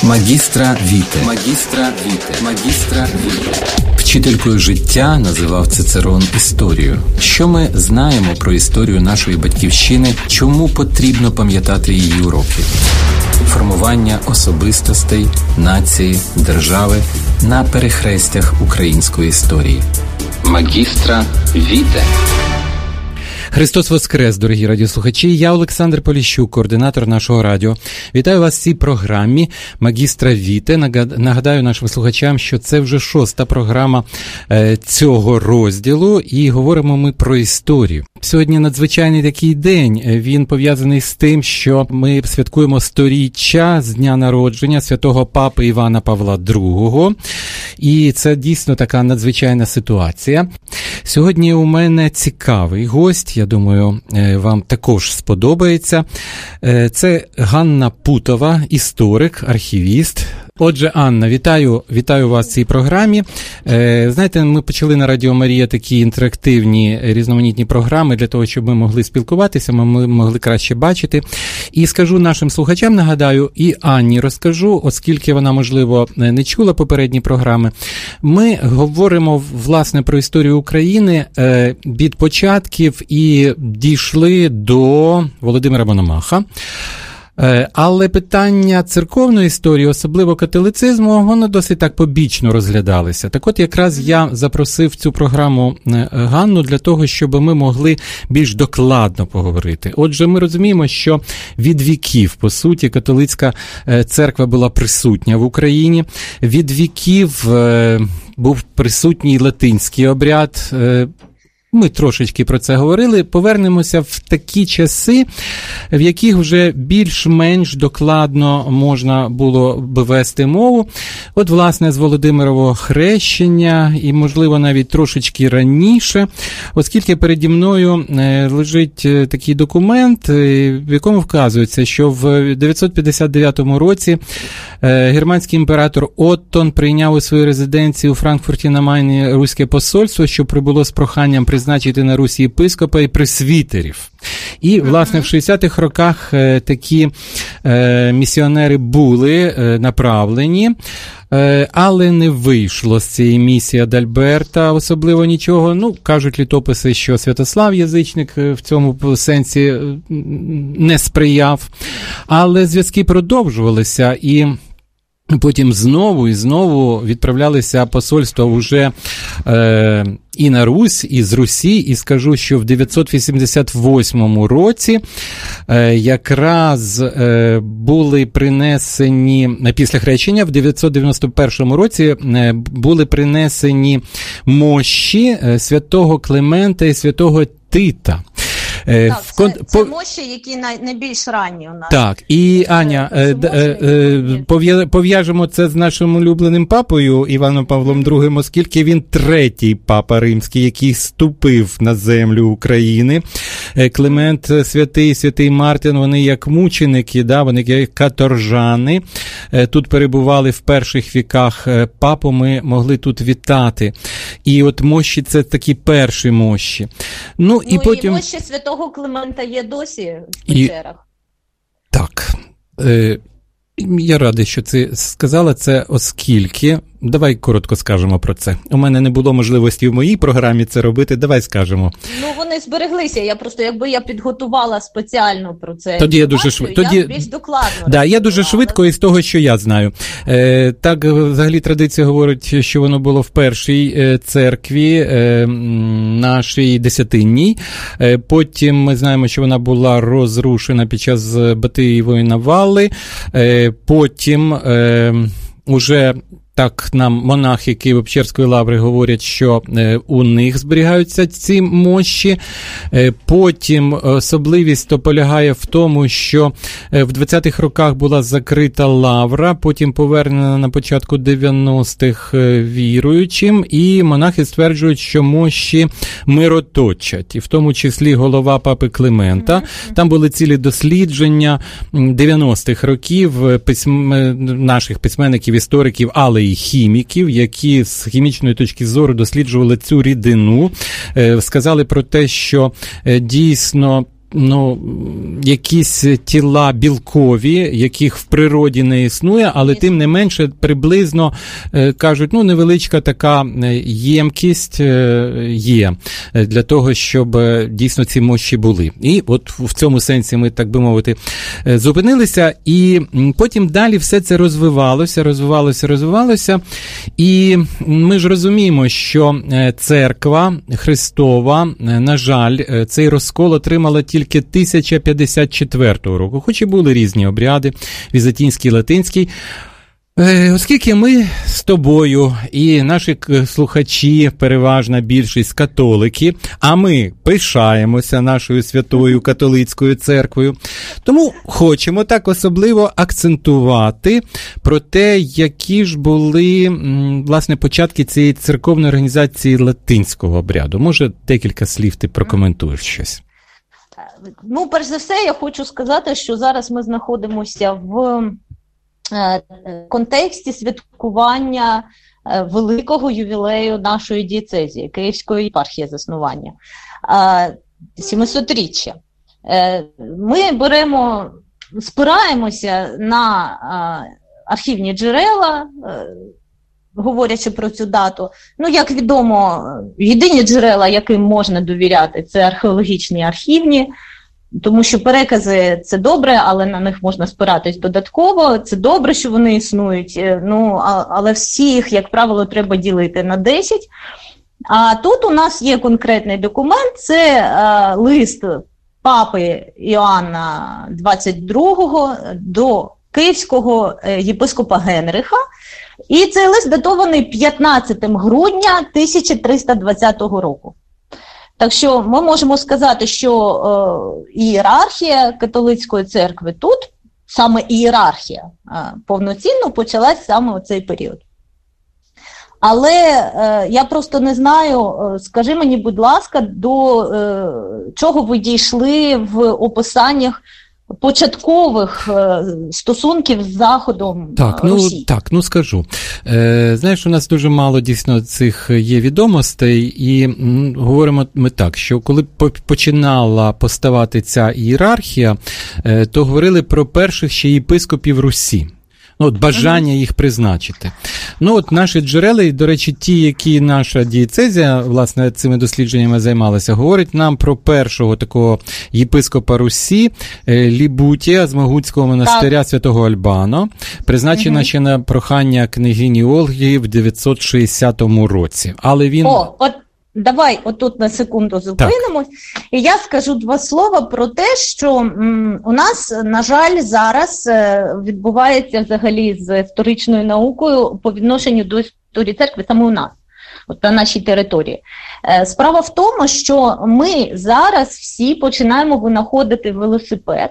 Магістра Віте. Вчителькою життя називав Цицерон історію. Що ми знаємо про історію нашої батьківщини, чому потрібно пам'ятати її уроки? Формування особистостей, нації, держави на перехрестях української історії. Магістра Віте. Христос Воскрес, дорогі радіослухачі. Я Олександр Поліщук, координатор нашого радіо. Вітаю вас в цій програмі «Магістра Віте». Нагадаю нашим слухачам, що це вже 6-та програма цього розділу, і говоримо ми про історію. Сьогодні надзвичайний такий день. Він пов'язаний з тим, що ми святкуємо 100-річчя з дня народження святого папи Івана Павла II. І це дійсно така надзвичайна ситуація. Сьогодні у мене цікавий гость, я думаю, вам також сподобається. Це Ганна Путова, історик, архівіст. Отже, Анна, вітаю вас в цій програмі. Знаєте, ми почали на Радіо Марія такі інтерактивні різноманітні програми для того, щоб ми могли спілкуватися, ми могли краще бачити. І скажу нашим слухачам, нагадаю, і Анні розкажу, оскільки вона, можливо, не чула попередні програми. Ми говоримо, власне, про історію України від початків і дійшли до Володимира Мономаха. Але питання церковної історії, особливо католицизму, воно досить так побічно розглядалося. Так от якраз я запросив цю програму Ганну для того, щоб ми могли більш докладно поговорити. Отже, ми розуміємо, що від віків, по суті, католицька церква була присутня в Україні. Від віків був присутній латинський обряд. Ми трошечки про це говорили. Повернемося в такі часи, в яких вже більш-менш докладно можна було б вести мову. От, власне, з Володимирового хрещення і, можливо, навіть трошечки раніше, оскільки переді мною лежить такий документ, в якому вказується, що в 959 році германський імператор Оттон прийняв у своїй резиденції у Франкфурті на Майні руське посольство, що прибуло з проханням призначити на Русі єпископа і пресвітерів. І, власне, в 60-х роках такі місіонери були направлені, але не вийшло з цієї місії Адальберта особливо нічого. Ну, кажуть літописи, що Святослав Язичник в цьому сенсі не сприяв. Але зв'язки продовжувалися, і потім знову і знову відправлялися посольства вже і на Русь, і з Русі, і скажу, що в 988 році якраз були принесені, після хрещення, в 991 році були принесені мощі святого Климента і святого Тита. Так, це мощі, які найбільш ранні у нас. Так, і Аня, пов'яжемо це з нашим улюбленим папою Іваном Павлом II, оскільки він третій папа римський, який ступив на землю України. Климент святий, святий Мартин, вони як мученики, вони як каторжани. Тут перебували в перших віках папу, ми могли тут вітати. І от мощі – це такі перші мощі. Ну і потім... мощі святого Климента є досі в печерах. Так. Я радий, що ти сказала це, оскільки... Давай коротко скажемо про це. У мене не було можливості в моїй програмі це робити, давай скажемо. Ну, вони збереглися, я просто, якби я підготувала спеціально про це. Тоді я дуже швидко. Я більш докладно. Да, я дуже швидко із того, що я знаю. Так, взагалі, традиція говорить, що воно було в першій церкві нашій Десятинній. Потім ми знаємо, що вона була розрушена під час Батиєвої навали. Потім уже... Так нам монахи Києво-Печерської лаври говорять, що у них зберігаються ці мощі. Потім особливість то полягає в тому, що в 20-х роках була закрита лавра, потім повернена на початку 90-х віруючим, і монахи стверджують, що мощі мироточать, і в тому числі голова папи Климента. Там були цілі дослідження 90-х років наших письменників, істориків, але і хіміків, які з хімічної точки зору досліджували цю рідину, сказали про те, що дійсно якісь тіла білкові, яких в природі не існує, але тим не менше приблизно, кажуть, невеличка така ємкість є для того, щоб дійсно ці мощі були. І от в цьому сенсі ми, так би мовити, зупинилися, і потім далі все це розвивалося, і ми ж розуміємо, що церква Христова, на жаль, цей розкол отримала тільки 1054 року, хоч і були різні обряди, візантійський, латинський. Оскільки ми з тобою і наші слухачі, переважна більшість католики, а ми пишаємося нашою святою католицькою церквою, тому хочемо так особливо акцентувати про те, які ж були, власне, початки цієї церковної організації латинського обряду. Може, декілька слів ти прокоментуєш щось? Перш за все, я хочу сказати, що зараз ми знаходимося в контексті святкування великого ювілею нашої дієцезії, Київської єпархії заснування, 700-річчя. Ми спираємося на архівні джерела, говорячи про цю дату. Як відомо, єдині джерела, яким можна довіряти, це археологічні, архівні, тому що перекази – це добре, але на них можна спиратись додатково. Це добре, що вони існують, але всі їх, як правило, треба ділити на 10. А тут у нас є конкретний документ, це лист папи Іоанна XXII до київського єпископа Генриха. І цей лист датований 15 грудня 1320 року. Так що ми можемо сказати, що ієрархія католицької церкви тут, саме ієрархія, повноцінно почалась саме у цей період. Але я просто не знаю, скажи мені, будь ласка, до чого ви дійшли в описаннях початкових стосунків з Заходом Русі. Скажу. Знаєш, у нас дуже мало дійсно цих є відомостей, і говоримо ми так, що коли починала поставати ця ієрархія, то говорили про перших ще єпископів Русі. Бажання їх призначити. Наші джерела, і, до речі, ті, які наша дієцезія, власне, цими дослідженнями займалася, говорять нам про першого такого єпископа Русі, Лібутія з Могутського монастиря Святого Альбано, призначена ще на прохання княгині Ольги в 960 році. Але він... Давай отут на секунду зупинимось, і я скажу два слова про те, що у нас, на жаль, зараз відбувається взагалі з історичною наукою по відношенню до історії церкви саме у нас, на нашій території. Справа в тому, що ми зараз всі починаємо винаходити велосипед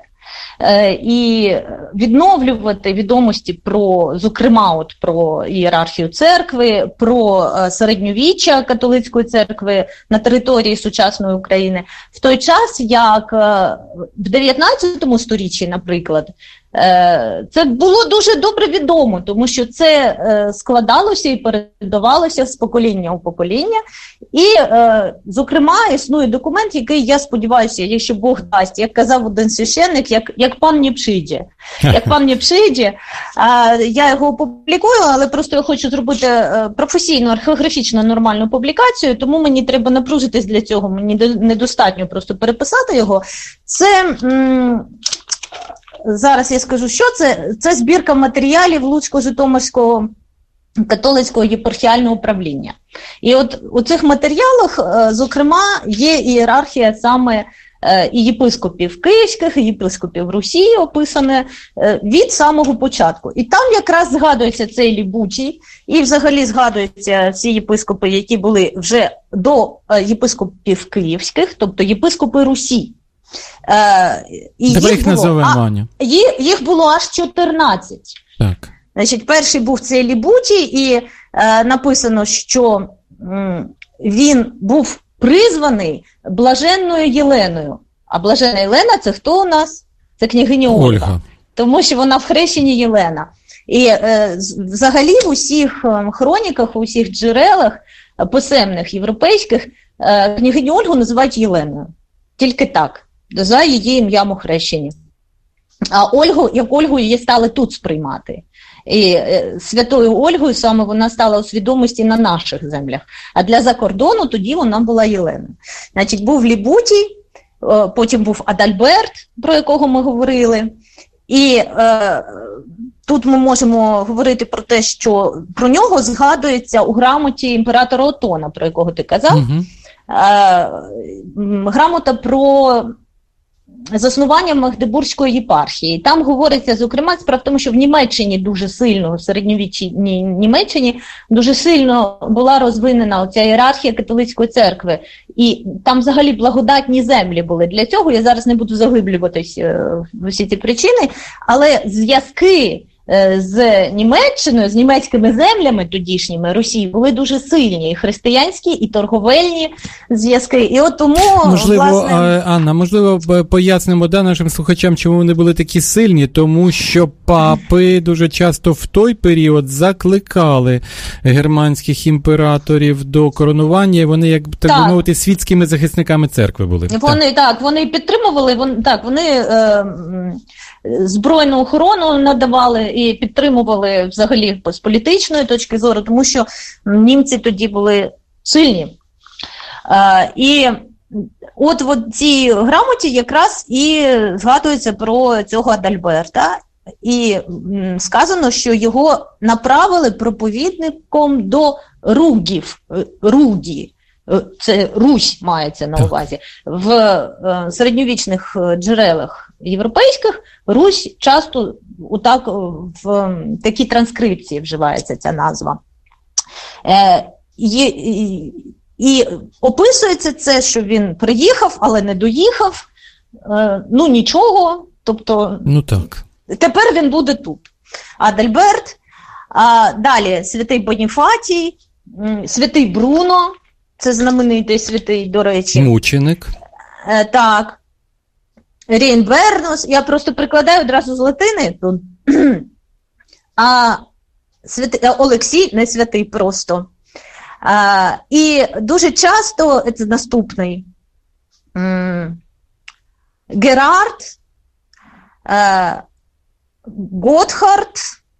і відновлювати відомості про, зокрема, про ієрархію церкви, про середньовіччя католицької церкви на території сучасної України. В той час, як в 19 сторіччі, наприклад, це було дуже добре відомо, тому що це складалося і передавалося з покоління у покоління. І, зокрема, існує документ, який, я сподіваюся, якщо Бог дасть, як казав один священник, як пан Нєпшиджі. Як пан Нєпшиджі, я його опублікую, але просто я хочу зробити професійну, археографічну, нормальну публікацію, тому мені треба напружитись для цього, мені недостатньо просто переписати його. Це... Зараз я скажу, що це. Це збірка матеріалів Луцько-Житомирського католицького єпархіального управління. І от у цих матеріалах, зокрема, є ієрархія саме і єпископів київських, і єпископів Русі описане від самого початку. І там якраз згадується цей Лібутій, і взагалі згадуються всі єпископи, які були вже до єпископів київських, тобто єпископи Русі. Давай їх назовемо, Ваня. Їх було аж 14. Так. Значить, перший був цей Лібутій, і написано, що він був призваний Блаженною Єленою. А Блаженна Єлена – це хто у нас? Це княгиня Ольга. Тому що вона в хрещенні Єлена. І взагалі в усіх хроніках, у всіх джерелах писемних європейських княгиню Ольгу називають Єленою. Тільки так. за її ім'ям охрещені. А Ольгу, як Ольгу, її стали тут сприймати. І святою Ольгою саме вона стала у свідомості на наших землях. А для закордону тоді вона була Єлена. Значить, був Лібутій, потім був Адальберт, про якого ми говорили. І тут ми можемо говорити про те, що про нього згадується у грамоті імператора Отона, про якого ти казав. Угу. Грамота про заснування Магдебурзької єпархії. Там говориться, зокрема, справа в тому, що в Німеччині дуже сильно, в середньовічній Німеччині, дуже сильно була розвинена оця ієрархія католицької церкви. І там взагалі благодатні землі були для цього. Я зараз не буду заглиблюватись в усі ці причини, але зв'язки з Німеччиною, з німецькими землями тодішніми Росії були дуже сильні, і християнські, і торговельні зв'язки. І от тому, можливо, власне... Анна, можливо, пояснимо нашим слухачам, чому вони були такі сильні, тому що папи дуже часто в той період закликали германських імператорів до коронування, і вони, як так би мовити, світськими захисниками церкви були. Вони підтримували, вони збройну охорону надавали і підтримували взагалі з політичної точки зору, тому що німці тоді були сильні. І от в цій грамоті якраз і згадується про цього Адальберта, і сказано, що його направили проповідником до Руді. Це Русь мається на увазі. В середньовічних джерелах європейських Русь часто отак в такій транскрипції вживається ця назва. І описується це, що він приїхав, але не доїхав. Ну нічого, тобто так. Тепер він буде тут. Адальберт, далі святий Боніфатій, святий Бруно, це знаменитий святий, до речі. Мученик. Так. Рейнбернус. Я просто прикладаю одразу з латини. Олексій не святий просто. І дуже часто, це наступний, Герард, Готхард,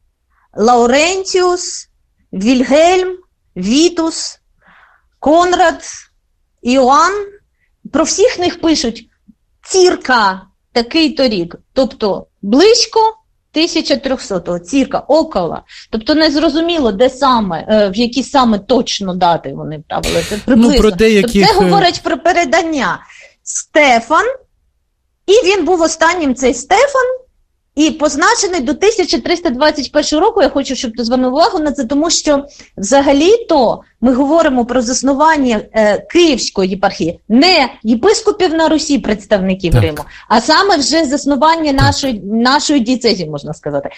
Лаурентіус, Вільгельм, Вітус, Конрад, Іоанн, про всіх них пишуть цірка такий-то рік, тобто близько 1300-го, цірка, около. Тобто не зрозуміло, де саме, в які саме точно дати вони правили, це приблизно. Про деяких... Тобто це говорить про передання. Стефан, і він був останнім, цей Стефан, і позначений до 1321 року. Я хочу, щоб ти звернув увагу на це, тому що взагалі-то ми говоримо про заснування Київської єпархії, не єпископів на Русі, представників Риму, а саме вже заснування нашої дієцезії, можна сказати.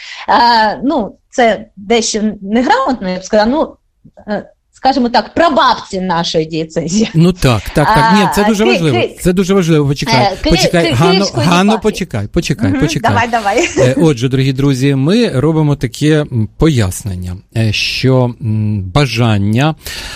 Це дещо неграмотно, я б сказала, скажімо так, прабабці нашої дієцезії. Так. Ні, це дуже важливо. Це дуже важливо. Почекай. Ганно, почекай. Давай. Отже, дорогі друзі, ми робимо таке пояснення, що бажання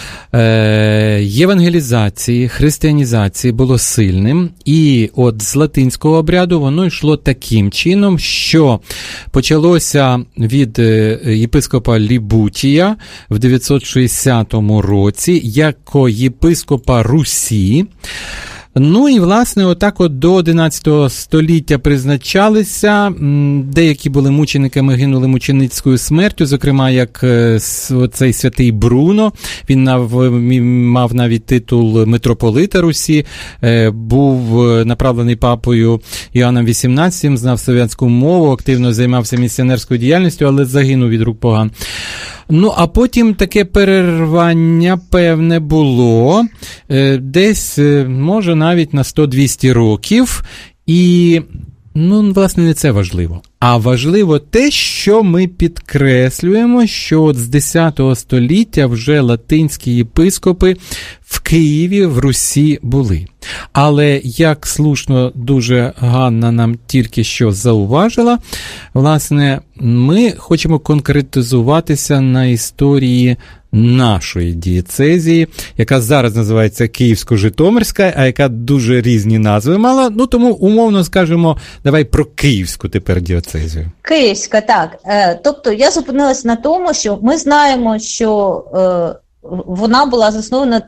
євангелізації, християнізації було сильним, і от з латинського обряду воно йшло таким чином, що почалося від єпископа Лібутія в 960 році, як єпископа Русі. Ну і, власне, отак от до 11 століття призначалися, деякі були мучениками, гинули мученицькою смертю, зокрема, як цей святий Бруно, він мав навіть титул митрополита Русі, був направлений папою Іоанном XVIII, знав слов'янську мову, активно займався місіонерською діяльністю, але загинув від рук поган. А потім таке перервання певне було, десь, може, навіть на 100-200 років, і, власне, не це важливо. А важливо те, що ми підкреслюємо, що от з 10 століття вже латинські єпископи в Києві, в Русі були. Але, як слушно дуже Ганна нам тільки що зауважила, власне, ми хочемо конкретизуватися на історії нашої дієцезії, яка зараз називається Київсько-Житомирська, а яка дуже різні назви мала. Ну, тому, умовно скажемо, давай про Київську тепер дієцезію. Київська, так. Тобто, я зупинилась на тому, що ми знаємо, що вона була заснована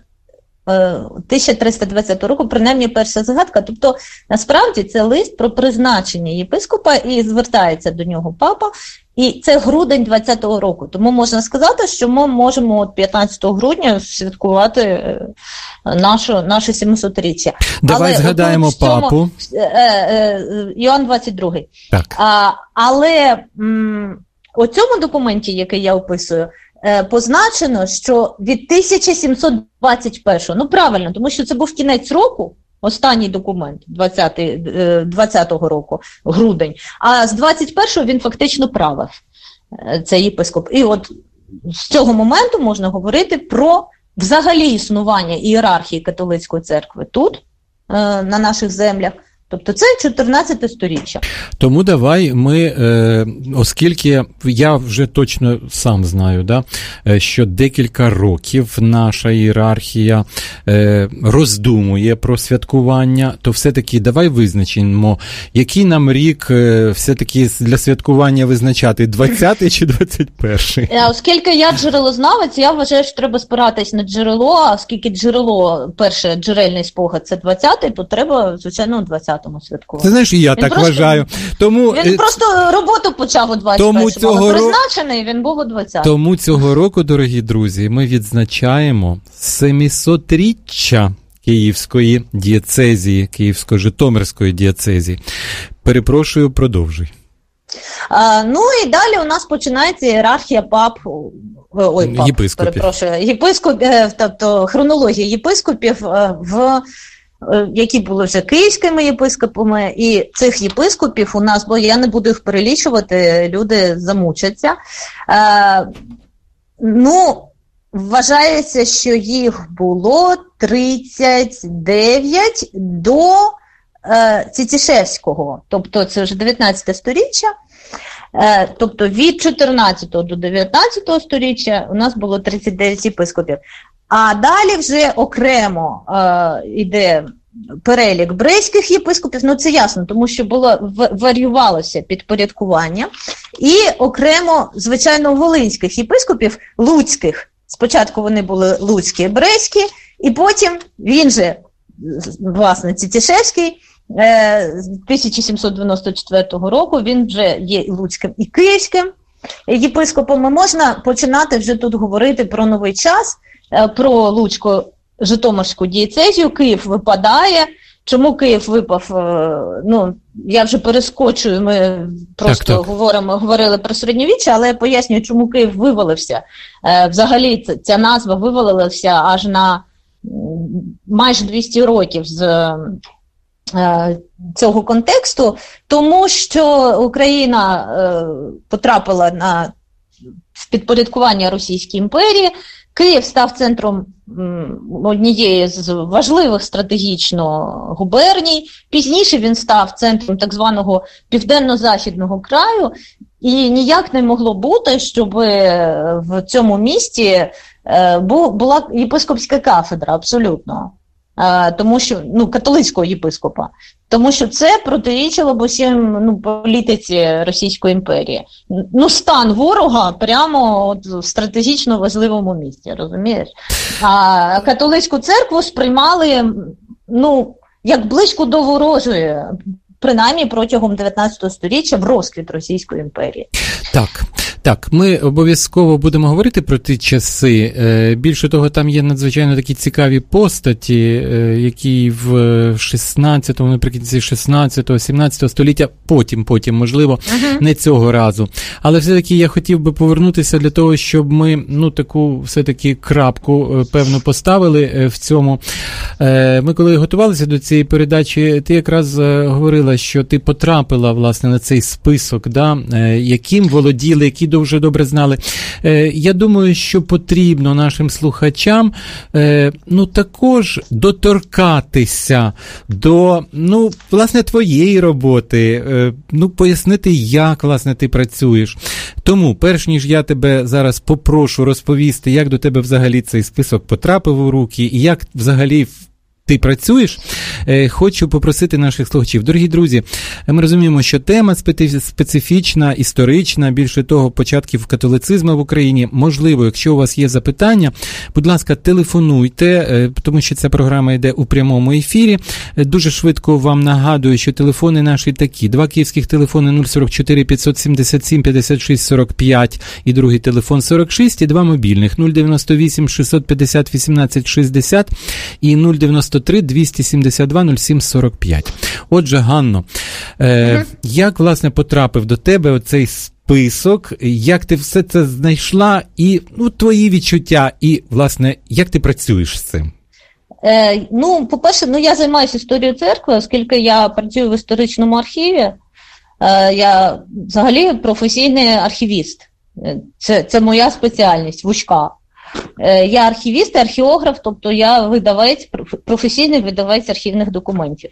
1320 року, принаймні перша згадка. Тобто, насправді, це лист про призначення єпископа, і звертається до нього папа. І це грудень 20-го року. Тому можна сказати, що ми можемо 15 грудня святкувати наше 700-річчя. Давай згадаємо папу. Іоанн 22-й. Так. Але у цьому документі, який я описую, позначено, що від 1721, ну правильно, тому що це був кінець року, останній документ 20-го року, грудень, а з 21-го він фактично правив, цей єпископ. І от з цього моменту можна говорити про взагалі існування ієрархії католицької церкви тут, на наших землях. Тобто це 14 сторіччя. Тому давай ми, оскільки я вже точно сам знаю, да, що декілька років наша ієрархія роздумує про святкування, то все-таки давай визначимо, який нам рік все-таки для святкування визначати, 20-й чи 21-й? Оскільки я джерелознавець, я вважаю, що треба спиратись на джерело, а оскільки джерело, перше джерельний спогад, це 20-й, то треба, звичайно, 20-й. Святкувати. Ти знаєш, і я так вважаю. Тому, він просто роботу почав у 21-му, але призначений він був у 20-му. Тому цього року, дорогі друзі, ми відзначаємо 700-річчя Київської дієцезії, Київсько-Житомирської дієцезії. Перепрошую, продовжуй. Ну і далі у нас починається ієрархія єпископів, тобто хронологія єпископів які були вже київськими єпископами, і цих єпископів у нас, бо я не буду їх перелічувати, люди замучаться. Вважається, що їх було 39 до Цітішевського, тобто це вже 19 сторіччя. Тобто від 14 до 19 сторіччя у нас було 39 єпископів. А далі вже окремо йде перелік брейських єпископів, ну це ясно, тому що варіювалося підпорядкування, і окремо, звичайно, волинських єпископів, луцьких. Спочатку вони були луцькі і брейські, і потім він же, власне, Цітішевський, з 1794 року, він вже є і луцьким, і київським єпископом. Можна починати вже тут говорити про новий час, про Луцько-Житомирську дієцезію. Київ випадає. Чому Київ випав? Я вже перескочую, ми просто говорили про середньовіччя, але я пояснюю, чому Київ вивалився. Взагалі ця назва вивалилася аж на майже 200 років з цього контексту, тому що Україна потрапила в підпорядкування Російській імперії. Київ став центром однієї з важливих стратегічно губерній. Пізніше він став центром так званого південно-західного краю. І ніяк не могло бути, щоб в цьому місті була єпископська кафедра, абсолютно. Тому що, католицького єпископа. Тому що це протирічило б усім політиці Російської імперії. Стан ворога прямо в стратегічно важливому місці, розумієш? А католицьку церкву сприймали, як близько до ворожої, принаймні протягом 19 століття в розквіт Російської імперії. Так, ми обов'язково будемо говорити про ті часи. Більше того, там є надзвичайно такі цікаві постаті, які в 16-му, наприкінці 16-го, 17-го століття, потім, можливо, не цього разу. Але все-таки я хотів би повернутися для того, щоб ми, таку все-таки крапку, певно, поставили в цьому. Ми коли готувалися до цієї передачі, ти якраз говорила, що ти потрапила, власне, на цей список, яким володіли, які дуже добре знали. Я думаю, що потрібно нашим слухачам, також доторкатися до, власне, твоєї роботи, пояснити, як, власне, ти працюєш. Тому, перш ніж я тебе зараз попрошу розповісти, як до тебе взагалі цей список потрапив у руки, і як взагалі ти працюєш, хочу попросити наших слухачів. Дорогі друзі, ми розуміємо, що тема специфічна, історична, більше того, початків католицизму в Україні. Можливо, якщо у вас є запитання, будь ласка, телефонуйте, тому що ця програма йде у прямому ефірі. Дуже швидко вам нагадую, що телефони наші такі. 2 київських телефони 044 577 56 45 і другий телефон 46, і 2 мобільних 098 650 18 60 і 093 272 07 45. Отже, Ганно, як, власне, потрапив до тебе оцей список, як ти все це знайшла, і твої відчуття, і, власне, як ти працюєш з цим? По-перше, я займаюся історією церкви, оскільки я працюю в історичному архіві. Я взагалі професійний архівіст. Це моя спеціальність, вузька. Я архівіст, археограф, тобто я видавець, професійний видавець архівних документів.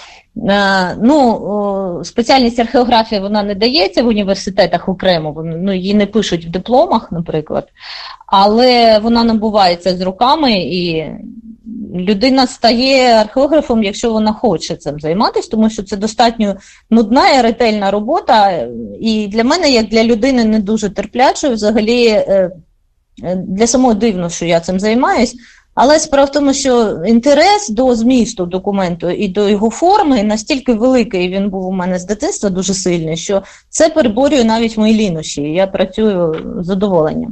Спеціальність археографії, вона не дається в університетах окремо, її не пишуть в дипломах, наприклад, але вона набувається з роками, і людина стає археографом, якщо вона хоче цим займатися, тому що це достатньо нудна і ретельна робота, і для мене, як для людини не дуже терплячої, взагалі, для самого дивно, що я цим займаюсь, але справа в тому, що інтерес до змісту документу і до його форми настільки великий, він був у мене з дитинства дуже сильний, що це переборює навіть мої лінощі, я працюю з задоволенням.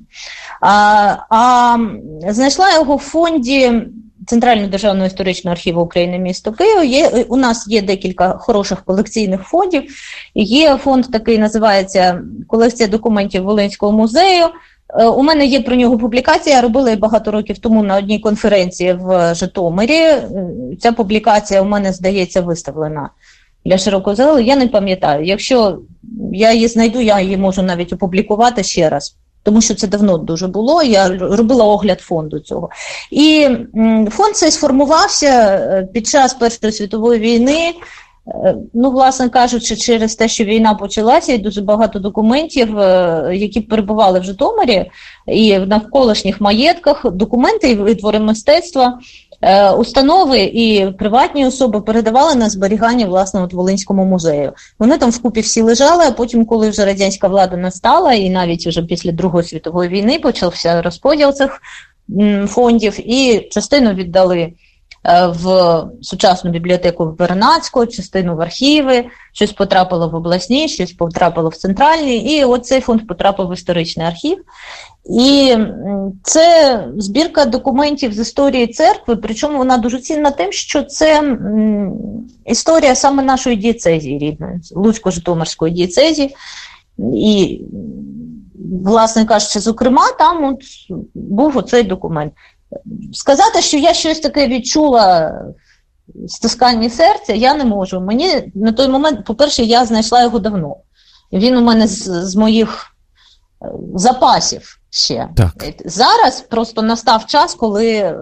Знайшла його в фонді Центрального державного історичного архіву України місто Київ. У нас є декілька хороших колекційних фондів. Є фонд такий, називається «Колекція документів Волинського музею». У мене є про нього публікація, я робила її багато років тому на одній конференції в Житомирі. Ця публікація у мене, здається, виставлена для широкого загалу, я не пам'ятаю. Якщо я її знайду, я її можу навіть опублікувати ще раз, тому що це давно дуже було, я робила огляд фонду цього. І фонд цей сформувався під час Першої світової війни. Власне кажучи, через те, що війна почалася, і дуже багато документів, які перебували в Житомирі, і в навколишніх маєтках, документи і витвори мистецтва, установи і приватні особи передавали на зберігання, власне, Волинському музею. Вони там вкупі всі лежали, а потім, коли вже радянська влада настала, і навіть вже після Другої світової війни почався розподіл цих фондів, і частину віддали в сучасну бібліотеку Вернадського, частину в архіви, щось потрапило в обласні, щось потрапило в центральні, і оцей фонд потрапив в історичний архів. І це збірка документів з історії церкви, причому вона дуже цінна тим, що це історія саме нашої дієцезії рідної, Луцько-Житомирської дієцезії. І, власне кажучи, зокрема, там був оцей документ. Сказати, що я щось таке відчула в стисканні серця, я не можу. Мені на той момент, по-перше, я знайшла його давно. Він у мене з моїх запасів ще. Так. Зараз просто настав час, коли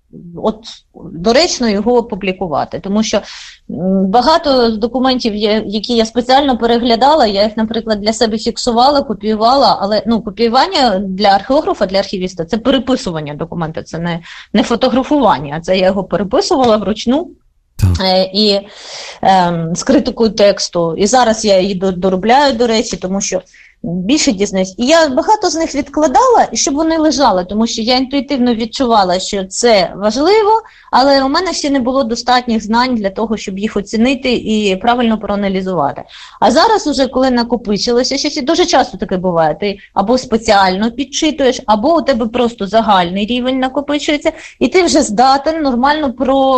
доречно його опублікувати. Тому що багато документів, які я спеціально переглядала, я їх, наприклад, для себе фіксувала, копіювала, але копіювання для археографа, для архівіста – це переписування документа, це не фотографування, це я його переписувала вручну. І з критикою тексту. І зараз я її доробляю, до речі, тому що більше дізнаюсь. І я багато з них відкладала, щоб вони лежали, тому що я інтуїтивно відчувала, що це важливо, але у мене ще не було достатніх знань для того, щоб їх оцінити і правильно проаналізувати. А зараз уже, коли накопичилося, щось дуже часто таке буває, ти або спеціально підчитуєш, або у тебе просто загальний рівень накопичується, і ти вже здатен нормально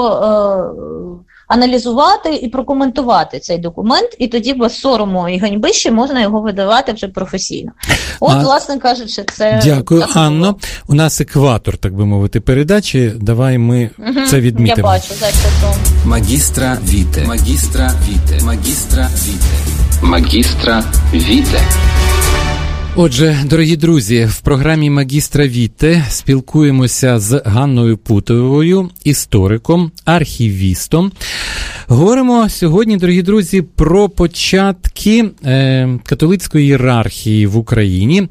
аналізувати і прокоментувати цей документ, і тоді без сорому і ганьби ще можна його видавати вже професійно. Власне кажучи, це... Дякую, Анно. У нас екватор, так би мовити, передачі. Давай ми це відмітимо. Я бачу, за що. Магістра Віте. Магістра Віте. Магістра Віте. Магістра Віте. Отже, дорогі друзі, в програмі «Магістра Віте» спілкуємося з Ганною Путовою, істориком, архівістом. Говоримо сьогодні, дорогі друзі, про початки католицької ієрархії в Україні.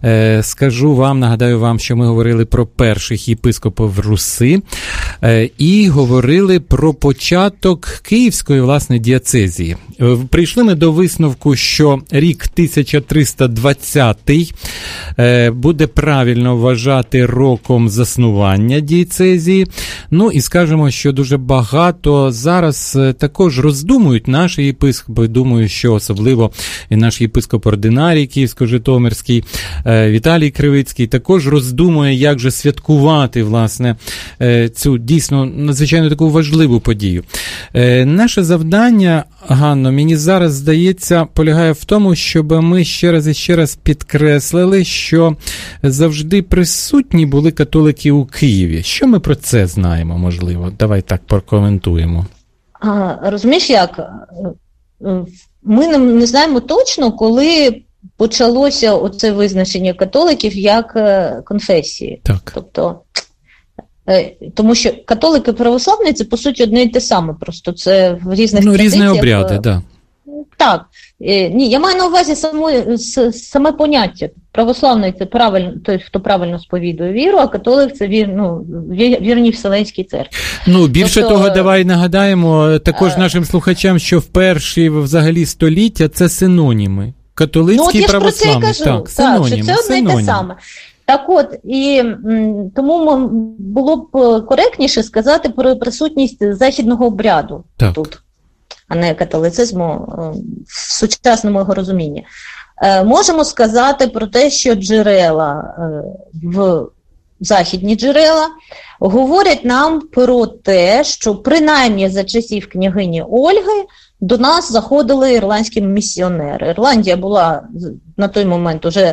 Нагадаю вам, що ми говорили про перших єпископів Руси і говорили про початок Київської, власне, дієцезії. Прийшли ми до висновку, що рік 1320 буде правильно вважати роком заснування дієцезії. Ну і скажемо, що дуже багато зараз також роздумують наші єпископи. Думаю, що особливо і наш єпископ-ординарій Київсько-Житомирський Віталій Кривицький також роздумує, як же святкувати, власне, цю дійсно надзвичайно таку важливу подію. Наше завдання, Ганно, мені зараз здається, полягає в тому, щоб ми ще раз і ще раз підкреслили, що завжди присутні були католики у Києві. Що ми про це знаємо, можливо? Давай так прокоментуємо. Розумієш, як? Ми не знаємо точно, коли почалося оце визначення католиків як конфесії. Так. Тобто, тому що католики і православні – це, по суті, одне і те саме, просто це в різних традиціях. Різні обряди, так. Да. Так. Ні, я маю на увазі саме поняття. Православний – це правильно, той, хто правильно сповідує віру, а католик – це вірні Вселенській церкві. Більше того, давай нагадаємо також нашим слухачам, що в перші взагалі століття це синоніми. Католицький і православний. Так, синоніми. Що це одне і те саме. Так от, і тому було б коректніше сказати про присутність західного обряду тут, а не католицизму в сучасному його розумінні. Можемо сказати про те, що джерела, західні джерела, говорять нам про те, що принаймні за часів княгині Ольги до нас заходили ірландські місіонери. Ірландія була на той момент уже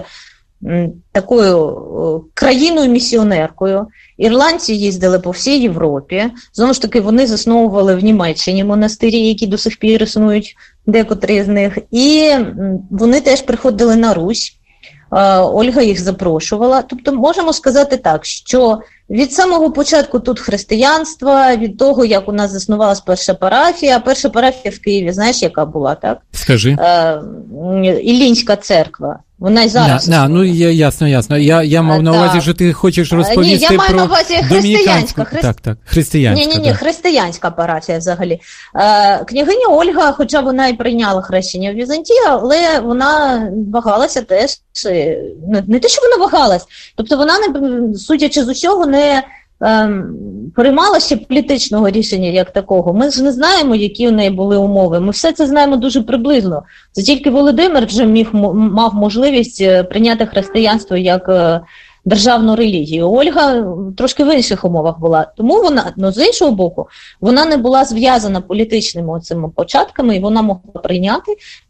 такою країною-місіонеркою. Ірландці їздили по всій Європі. Знову ж таки, вони засновували в Німеччині монастирі, які до сих пір існують, декотрі з них. І вони теж приходили на Русь. Ольга їх запрошувала. Тобто можемо сказати так, що від самого початку тут християнства, від того, як у нас заснувалась перша парафія в Києві, знаєш, яка була, так? Скажи. Іллінська церква. Вона й зараз. Ясно. Я мав на увазі, що ти хочеш розповісти про... я маю на увазі християнська. Християнська. Ні, християнська парафія взагалі. Княгиня Ольга, хоча вона і прийняла хрещення в Візантії, але вона вагалася теж. Не те, що вона вагалась. Тобто вона, судячи з усього, не приймала ще політичного рішення як такого. Ми ж не знаємо, які у неї були умови. Ми все це знаємо дуже приблизно. Це тільки Володимир вже мав можливість прийняти християнство як державну релігію. Ольга трошки в інших умовах була. Тому вона, з іншого боку, вона не була зв'язана політичними цими початками, і вона могла прийняти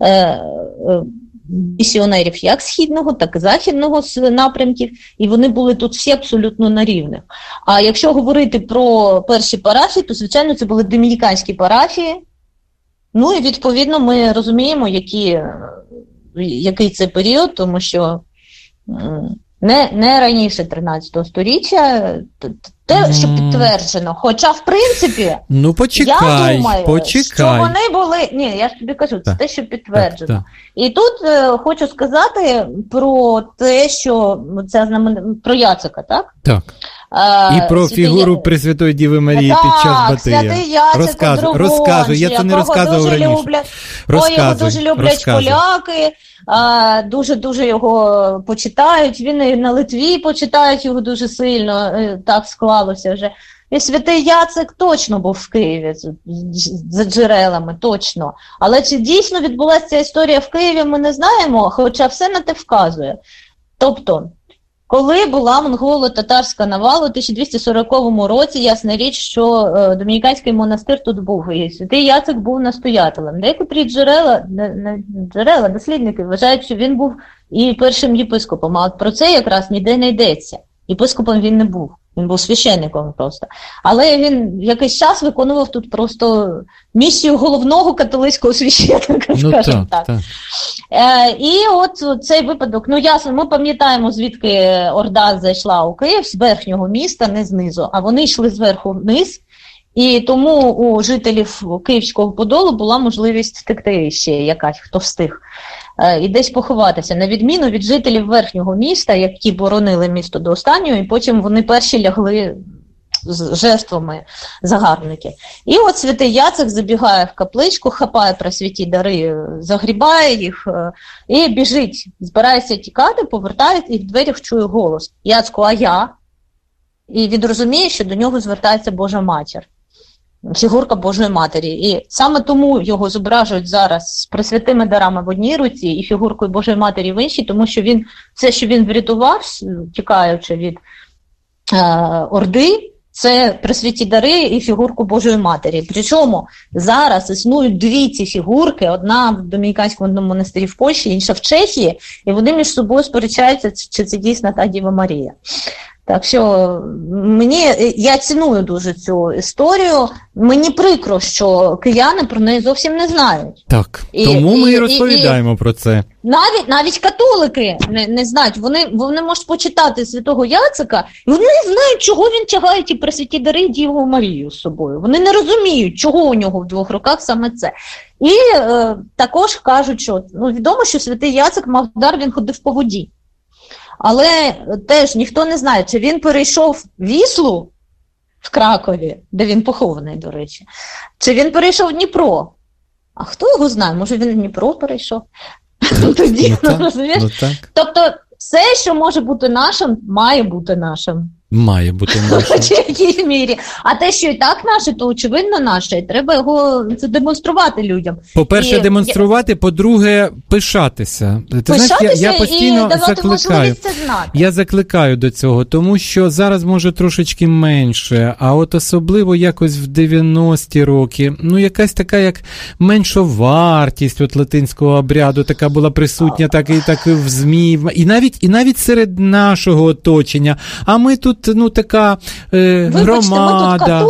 місіонерів як східного, так і західного напрямків, і вони були тут всі абсолютно на рівних. А якщо говорити про перші парафії, то, звичайно, це були домініканські парафії. Ну і, відповідно, ми розуміємо, який це період, тому що не раніше 13 століття, те, що підтверджено. Хоча, в принципі, я думаю, що вони були... Ні, я ж тобі кажу, це те, що підтверджено. Так. І тут хочу сказати про те, що про Яцика, так? Так. І про фігуру Пресвятої Діви Марії під час Батия. Святий Яцик Розказуй, я це не розказував раніше. Його дуже люблять поляки, дуже-дуже його почитають, він і на Литві почитають його дуже сильно, так склалося вже. І святий Яцик точно був в Києві, за джерелами, точно. Але чи дійсно відбулася ця історія в Києві, ми не знаємо, хоча все на те вказує. Тобто, коли була монголо-татарська навала у 1240 році, ясна річ, що домініканський монастир тут був, і святий Яцик був настоятелем. Деякі джерела, дослідники вважають, що він був і першим єпископом, а про це якраз ніде не йдеться. Єпископом він не був. Він був священником просто. Але він якийсь час виконував тут просто місію головного католицького священника, скажімо так. І от цей випадок, ясно, ми пам'ятаємо, звідки Орда зайшла у Київ, з верхнього міста, не знизу, а вони йшли зверху вниз, і тому у жителів Київського Подолу була можливість втекти ще якась, хто встиг. І десь поховатися, на відміну від жителів верхнього міста, які боронили місто до останнього, і потім вони перші лягли з жертвами загарбників. І от святий Яцек забігає в капличку, хапає пресвяті дари, загрібає їх і біжить, збирається тікати, повертається і в дверях чує голос: Яцку, а я? І він розуміє, що до нього звертається Божа Матір. Фігурка Божої Матері. І саме тому його зображують зараз з пресвятими дарами в одній руці і фігуркою Божої Матері в іншій, тому що все, що він врятував, тікаючи від Орди, це пресвяті дари і фігурку Божої Матері. Причому зараз існують дві ці фігурки, одна в Домініканському монастирі в Польщі, інша в Чехії, і вони між собою сперечаються, чи це дійсно та Діва Марія. Так що я ціную дуже цю історію. Мені прикро, що кияни про неї зовсім не знають. Так, тому ми і розповідаємо про це. Навіть католики не знають. Вони можуть почитати святого Яцека, і вони не знають, чого він тягає ті пресвяті дари і Діву Марію з собою. Вони не розуміють, чого у нього в двох руках саме це. І також кажуть, що відомо, що святий Яцек мав дар, він ходив по воді. Але теж ніхто не знає, чи він перейшов Віслу в Кракові, де він похований, до речі, чи він перейшов Дніпро. А хто його знає? Може, він в Дніпро перейшов? Тоді, розумієш? Тобто, все, що може бути нашим, має бути нашим. Має бути наше. В якій мірі. А те, що і так наше, то очевидно наше. І треба його демонструвати людям. По-перше, демонструвати, по-друге, пишатися. Ти знаєш, я постійно закликаю. Я закликаю до цього, тому що зараз може трошечки менше, а от особливо якось в 90-ті роки, якась така як меншовартість от латинського обряду, така була присутня, так і в ЗМІ, і навіть серед нашого оточення. А ми тут така громада.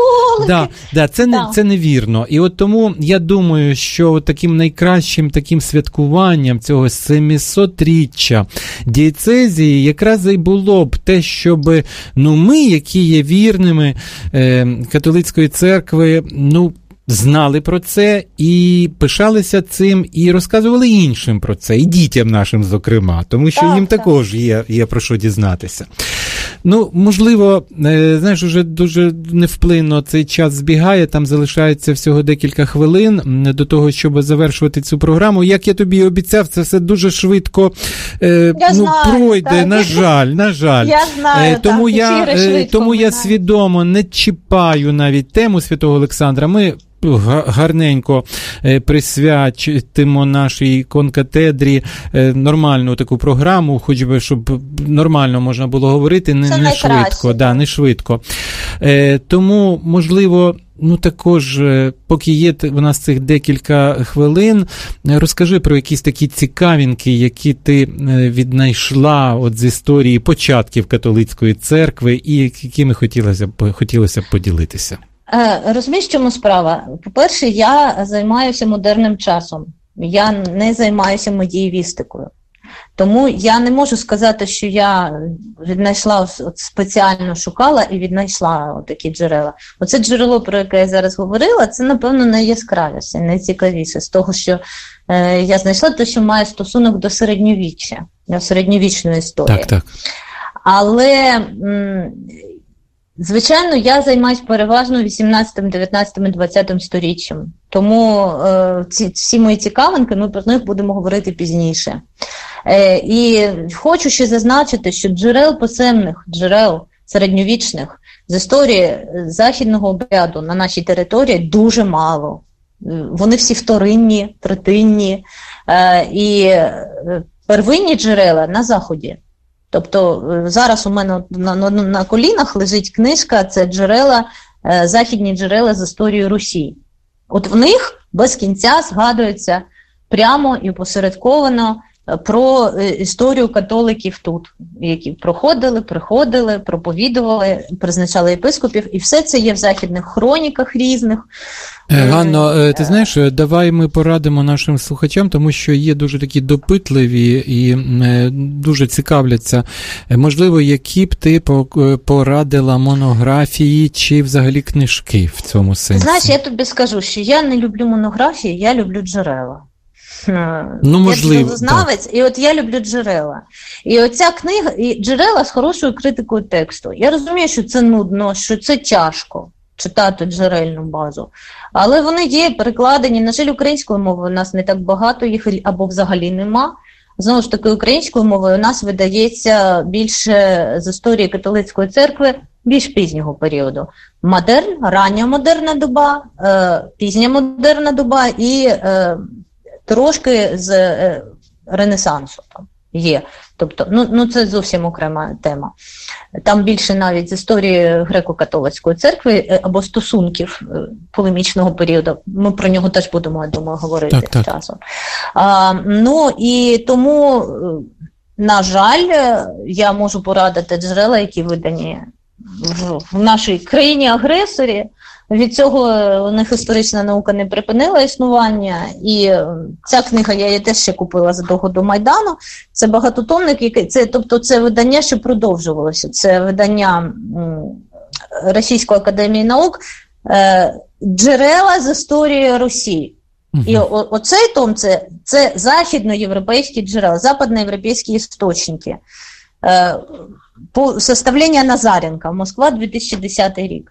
Це невірно. І от тому я думаю, що таким найкращим таким святкуванням цього 700-річчя дієцезії якраз і було б те, щоб ми, які є вірними католицької церкви, знали про це і пишалися цим, і розказували іншим про це, і дітям нашим, зокрема, тому що їм також є про що дізнатися. Можливо, знаєш, уже дуже невплинно цей час збігає, там залишається всього декілька хвилин до того, щоб завершувати цю програму. Як я тобі обіцяв, це все дуже швидко пройде, так. На жаль. Я знаю, тому я свідомо не чіпаю навіть тему Святого Олександра. Ми гарненько присвятимо нашій конкатедрі нормальну таку програму, хоч би, щоб нормально можна було говорити, не швидко. Не швидко. Тому, можливо, також, поки є у нас цих декілька хвилин, розкажи про якісь такі цікавинки, які ти віднайшла от з історії початків католицької церкви і якими хотілося б поділитися. Розумієш, в чому справа? По-перше, я займаюся модерним часом. Я не займаюся медієвістикою. Тому я не можу сказати, що я віднайшла, спеціально шукала і віднайшла такі джерела. Оце джерело, про яке я зараз говорила, це, напевно, найяскравіше, найцікавіше з того, що я знайшла, те, що має стосунок до середньовіччя, до середньовічної історії. Так. Але... звичайно, я займаюся переважно 18, 19, 20 сторіччям. Тому всі мої цікавинки, ми про них будемо говорити пізніше. І хочу ще зазначити, що джерел середньовічних з історії західного обряду на нашій території дуже мало. Вони всі вторинні, третинні. І первинні джерела на Заході. Тобто зараз у мене на колінах лежить книжка, це західні джерела з історії Русі. От в них без кінця згадується прямо і посередковано про історію католиків тут, які приходили, проповідували, призначали єпископів, і все це є в західних хроніках різних. Ганно, ти знаєш, давай ми порадимо нашим слухачам, тому що є дуже такі допитливі і дуже цікавляться. Можливо, які б ти порадила монографії чи взагалі книжки в цьому сенсі? Знаєш, я тобі скажу, що я не люблю монографії, я люблю джерела. Ну, можливо, я джерелознавець, і от я люблю джерела. І оця книга, і джерела з хорошою критикою тексту. Я розумію, що це нудно, що це тяжко читати джерельну базу, але вони є перекладені. На жаль, українською мовою у нас не так багато їх, або взагалі нема. Знову ж таки, українською мовою у нас видається більше з історії католицької церкви більш пізнього періоду. Модерн, рання модерна доба, пізня модерна доба і трошки з Ренесансу там є. Тобто, ну це зовсім окрема тема. Там більше навіть з історії греко-католицької церкви або стосунків полемічного періоду. Ми про нього теж будемо, я думаю, говорити з часом. Ну і тому, на жаль, я можу порадити джерела, які видані в нашій країні-агресорі. Від цього у них історична наука не припинила існування, і ця книга, я її теж ще купила задовго до Майдану, це багатотомник, тобто це видання, що продовжувалося, це видання Російської академії наук, джерела з історії Росії. І оцей том – це західноєвропейські джерела, западноєвропейські істочники. Составлення Назаренка, Москва, 2010 рік.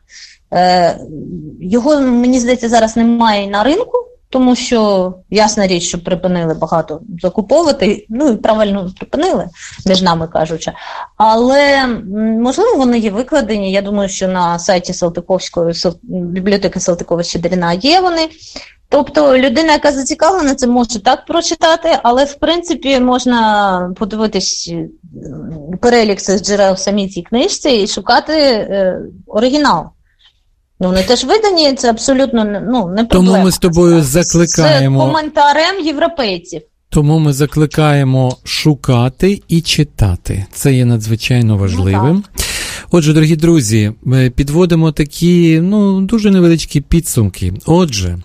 Його, мені здається, зараз немає на ринку, тому що, ясна річ, що припинили багато закуповувати, ну і правильно припинили, між нами кажучи. Але, можливо, вони є викладені, я думаю, що на сайті Салтиковської, бібліотеки Салтикова-Щедрина є вони. Тобто людина, яка зацікавлена, це може так прочитати, але, в принципі, можна подивитись перелік цих джерел в самій цій книжці і шукати оригінал. Ну, вони теж видані, це абсолютно не проблема. Тому ми з тобою закликаємо... Це коментарем європейців. Тому ми закликаємо шукати і читати. Це є надзвичайно важливим. Отже, дорогі друзі, підводимо такі, дуже невеличкі підсумки. Отже,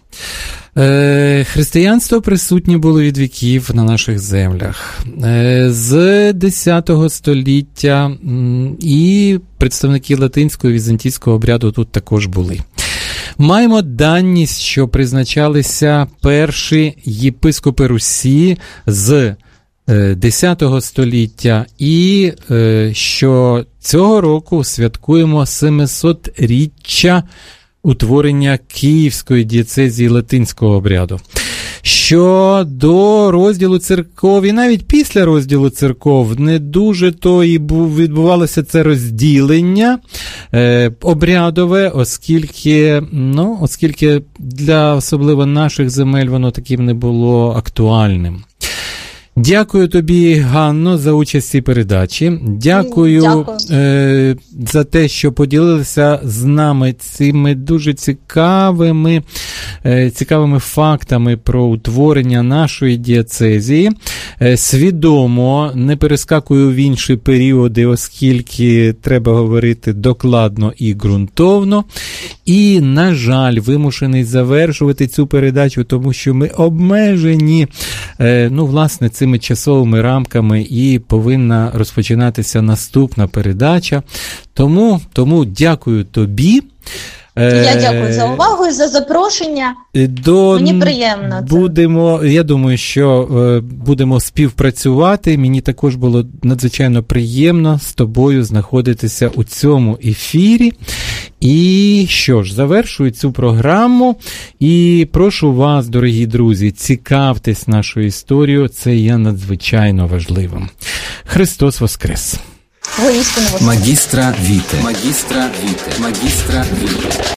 християнство присутнє було від віків на наших землях. З X століття і представники латинського і візантійського обряду тут також були. Маємо даність, що призначалися перші єпископи Русі з X століття, і що цього року святкуємо 700-річчя утворення Київської дієцезії латинського обряду. Що до розділу церков, і навіть після розділу церков, не дуже то і відбувалося це розділення обрядове, оскільки для особливо наших земель воно таким не було актуальним. Дякую тобі, Ганно, за участь у цій передачі. Дякую. За те, що поділилися з нами цими дуже цікавими фактами про утворення нашої дієцезії. Свідомо не перескакую в інші періоди, оскільки треба говорити докладно і ґрунтовно. І, на жаль, вимушений завершувати цю передачу, тому що ми обмежені, власне, цим часовими рамками, і повинна розпочинатися наступна передача. Тому дякую тобі. Я дякую за увагу і за запрошення. Мені приємно. Я думаю, що будемо співпрацювати. Мені також було надзвичайно приємно з тобою знаходитися у цьому ефірі. І що ж, завершую цю програму і прошу вас, дорогі друзі, цікавтесь нашою історією, це є надзвичайно важливим. Христос Воскрес! Магістра Віте. Магістра Віте. Магістра Віте.